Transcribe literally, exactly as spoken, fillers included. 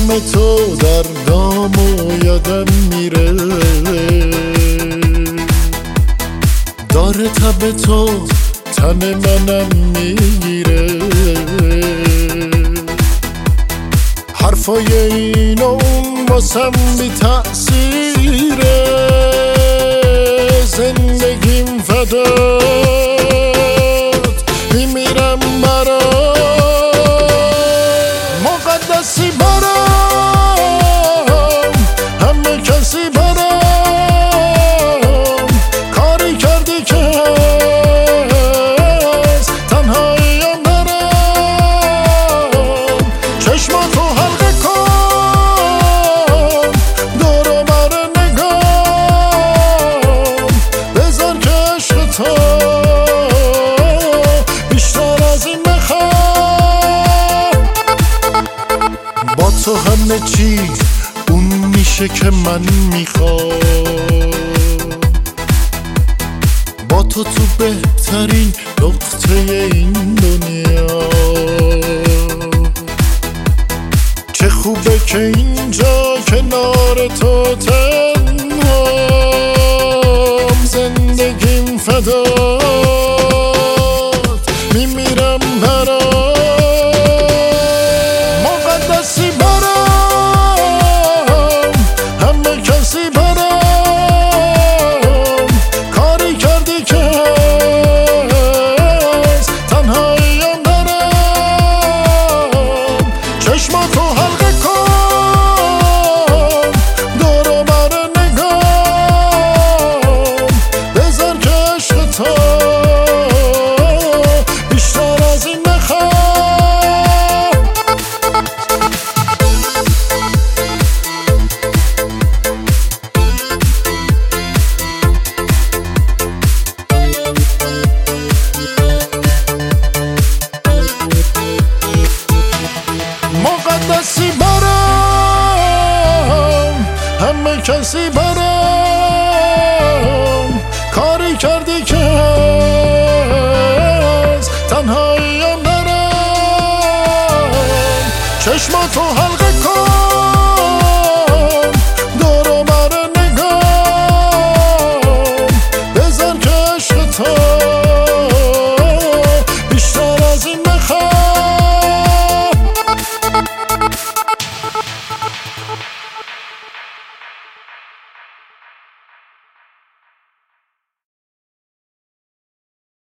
غم تو در دام و یادم میره، داره تب تو تن منم میگیره. حرفای این و اون واسم بی تأثیره، زندگیم فدات میمیرم برات. مقدسی برام، همه کسی برام، کاری کردی که از تنهاییم نرم. چشماتو حلقه کن، دور و بر نگام، بذار که عشق تو بیشتر از این بخوام. با تو همه چی اون میشه که من میخوام، با تو تو بهترین نقطه این دنیا. چه خوبه که اینجا کنار تو تنهام، زندگیم فدات میمیرم برات. مقدسی برام، همه کسی برام، کاری کردی که از تنهاییم نرم. چشماتو حلقه کن، دور و بر نگام، بذار که عشق تو بیشتر از این بخوام. مقدسی برام، همه کسی برام، کاری کردی که از تنهاییم نرم. چشماتو حلقه